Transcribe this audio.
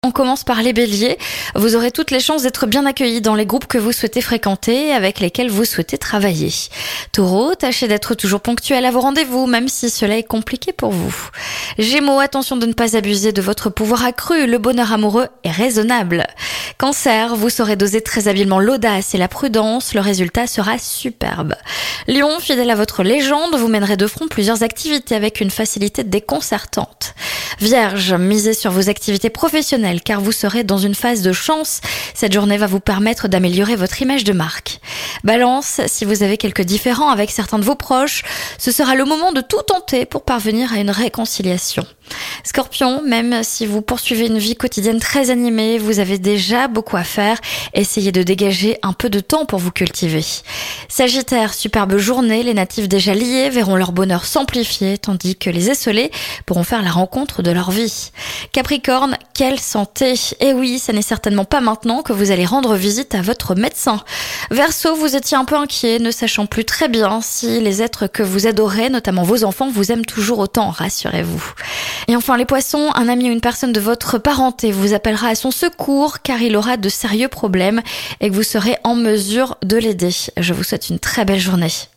On commence par les béliers. Vous aurez toutes les chances d'être bien accueillis dans les groupes que vous souhaitez fréquenter et avec lesquels vous souhaitez travailler. Taureau, tâchez d'être toujours ponctuel à vos rendez-vous, même si cela est compliqué pour vous. Gémeaux, attention de ne pas abuser de votre pouvoir accru, le bonheur amoureux est raisonnable. Cancer, vous saurez doser très habilement l'audace et la prudence, le résultat sera superbe. Lion, fidèle à votre légende, vous mènerez de front plusieurs activités avec une facilité déconcertante. Vierge, misez sur vos activités professionnelles car vous serez dans une phase de chance. Cette journée va vous permettre d'améliorer votre image de marque. Balance, si vous avez quelques différends avec certains de vos proches, ce sera le moment de tout tenter pour parvenir à une réconciliation. Scorpion, même si vous poursuivez une vie quotidienne très animée, vous avez déjà beaucoup à faire. Essayez de dégager un peu de temps pour vous cultiver. Sagittaire, superbe journée, les natifs déjà liés verront leur bonheur s'amplifier, tandis que les esselés pourront faire la rencontre de leur vie. Capricorne, quelle santé! Et oui, ça n'est certainement pas maintenant que vous allez rendre visite à votre médecin. Verseau, vous étiez un peu inquiet, ne sachant plus très bien si les êtres que vous adorez, notamment vos enfants, vous aiment toujours autant, rassurez-vous. Et enfin les poissons, un ami ou une personne de votre parenté vous appellera à son secours car il aura de sérieux problèmes et que vous serez en mesure de l'aider. Je vous souhaite une très belle journée.